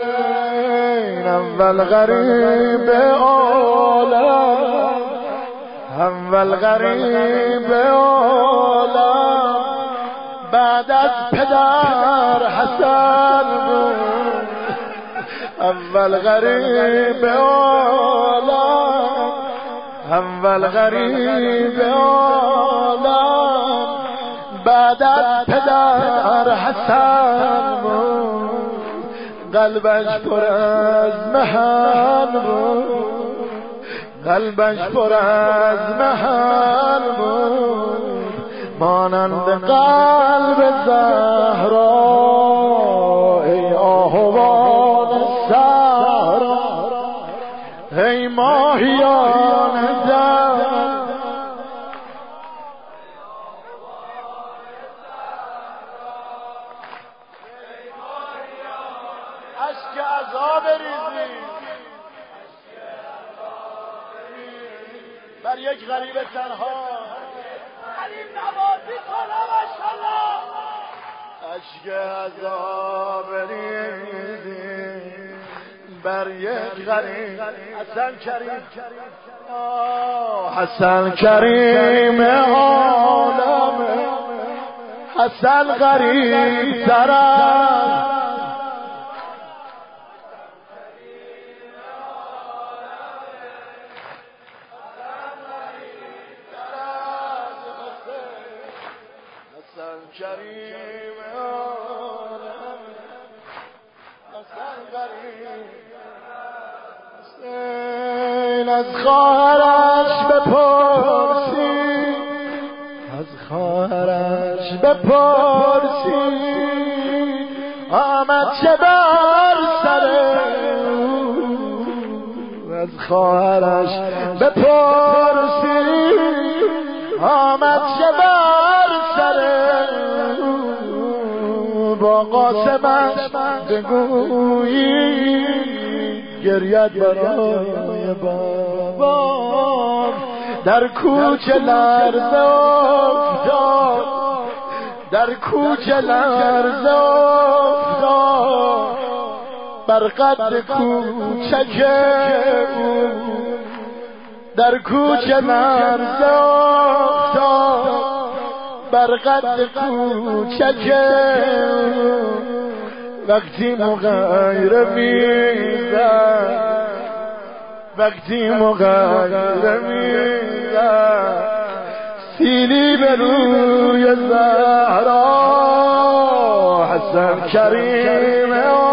اول غریب عالم، اول غریب عالم، بعد از پدر حسن بود. اول غریب عالم، اول غریب عالم، بعد از پدر حسن بود. قلبش پر از محن بود، قلبش پر از محن بود، مانند قلب زهرا. ای آهوان صحرا، ای ماهیان در، اشک عذاب بریزید بر یک غریب تنها. غریب نوازی کنه ماشاءالله. اشک عذاب بریزید بر یک غریب. حسن کریم، حسن کریم عالم، حسن غریب ترم. کریم عالم، حسن غریب. حسین از خواهرش بپرسی، از خواهرش بپرسی، آمد چه بر سر او. از خواهرش بپرسی، آمد چه بر سر او. با قاسمش بگویی گرید برای بابا. در کوچه لرزه افتاد، در کوچه لرزه افتاد، بر قد کوچک او. در کوچه لرزه افتاد، بر قد کوچک او. وقتی مغیر میزد، وقتی مغیر میزد، سیلی به روی زهرا. حسن کریم